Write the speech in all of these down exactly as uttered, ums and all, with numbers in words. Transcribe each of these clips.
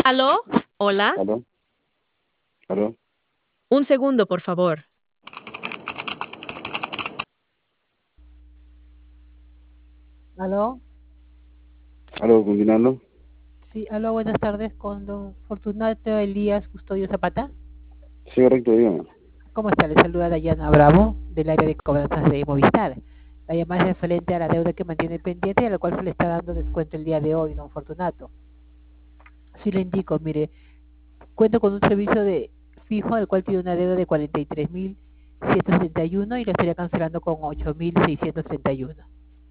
¿Aló? ¿Hola? ¿Aló? ¿Aló? Un segundo, por favor. ¿Aló? ¿Aló, con quién hablo? Sí, aló, buenas tardes, con don Fortunato Elías Custodio Zapata. Sí, correcto, dígame. ¿Cómo está? Le saluda Dayana Bravo, del área de cobranzas de Movistar. La llamada es referente a la deuda que mantiene pendiente y a la cual se le está dando descuento el día de hoy, don Fortunato. Sí le indico, mire, cuento con un servicio de fijo al cual tiene una deuda de cuarenta y tres mil ciento setenta y uno y lo estaría cancelando con ocho mil seiscientos treinta y uno.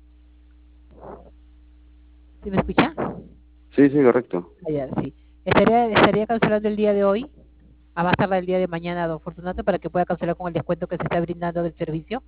¿Sí me escucha? Sí, sí, correcto. Allá, sí. Estaría, estaría cancelando el día de hoy, a más tardar el día de mañana, don Fortunato, para que pueda cancelar con el descuento que se está brindando del servicio.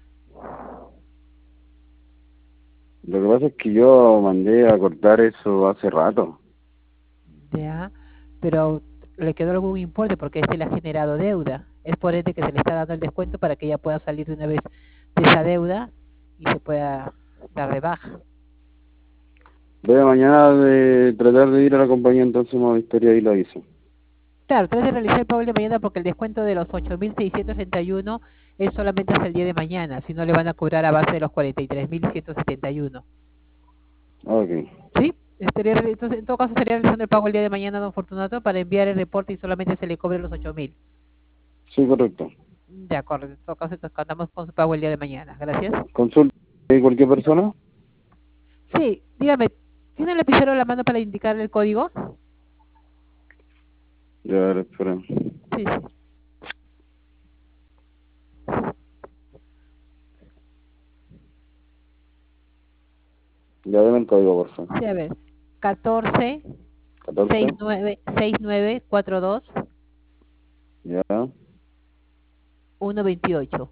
Lo que pasa es que yo mandé a cortar eso hace rato. Ya, pero le quedó algún importe porque este le ha generado deuda. Es por ende que se le está dando el descuento para que ella pueda salir de una vez de esa deuda y se pueda dar de baja. Voy a mañana de tratar de ir a la compañía entonces Movistar y lo hice. Claro, trate de realizar el pago de mañana porque el descuento de los ocho mil seiscientos treinta y uno es solamente hasta el día de mañana, si no le van a cobrar a base de los cuarenta y tres mil ciento setenta y uno. Ok. ¿Sí? Estaría, entonces, en todo caso, estaría realizando el pago el día de mañana, don Fortunato, para enviar el reporte y solamente se le cobre los ocho mil. Sí, correcto. De acuerdo, en todo caso, entonces contamos con su pago el día de mañana. Gracias. ¿Consulta de cualquier persona? Sí, dígame, ¿tiene el lapicero a la mano para indicar el código? Ya, a ver, espera. Sí, sí. Ya, dame el código, por favor. Sí, a ver. catorce catorce. sesenta y nueve sesenta y nueve cuarenta y dos Ya. ciento veintiocho.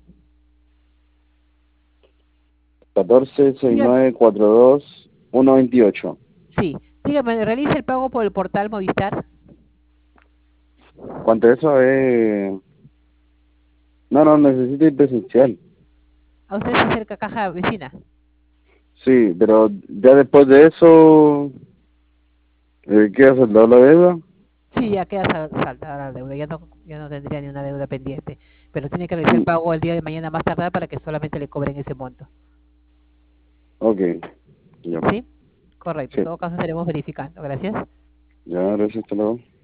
catorce, sesenta y Dígame, nueve, cuarenta y dos, ciento veintiocho. sí, dígame, ¿realiza el pago por el portal Movistar? ¿Cuánto es eso? Eh... No, no, necesito ir presencial. ¿A usted se acerca a caja vecina? Sí, pero ya después de eso, eh, ¿qué hace? ¿La la deuda? Sí, ya queda sal- saldada la deuda, ya no, ya no tendría ni una deuda pendiente, pero tiene que realizar el Mm, pago el día de mañana más tardar para que solamente le cobren ese monto. ok, ya. ¿Sí? Correcto, en Sí, todo caso estaremos verificando. Gracias. ya, gracias, hasta luego.